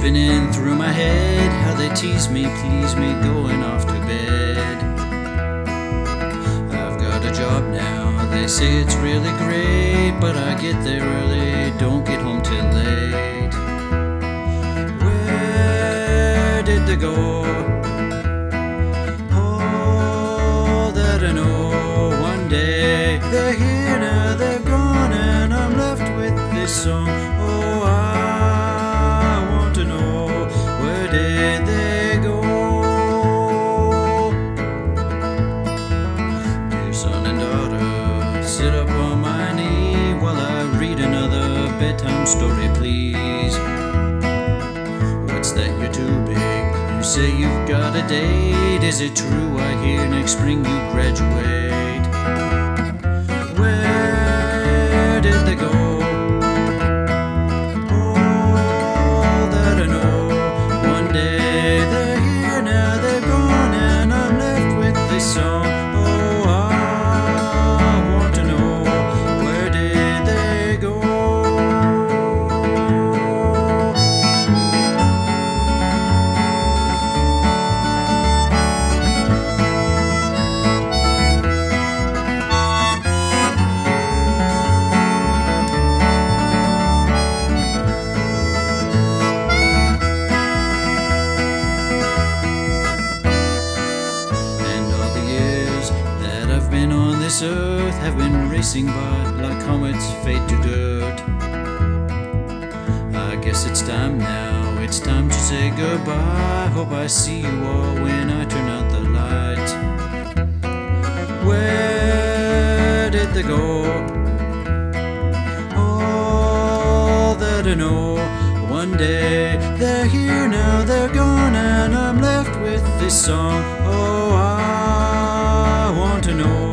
spinning through my head, how they tease me, please me, going off to bed. I've got a job now, they say it's really great, but I get there early, don't get home till late. Where did they go? Oh, that I know. One day they're here, now they're gone, and I'm left with this song. Oh, I want to know, where did they go? Dear son and daughter, sit up on my knee while I read another bedtime story, please. What's that, you're too big? You say you've got a date. Is it true I hear next spring you graduate? Where did they go? Oh, that I know. One day they're here, now they're gone, and I'm left with this song. Oh, I want to know, where did they go? On this earth have been racing by like comets fade to dirt. I guess it's time now, it's time to say goodbye. Hope I see you all when I turn out the light. Where did they go? All that I know. One day they're here, now they're gone, and I'm left with this song. Oh, I want to know,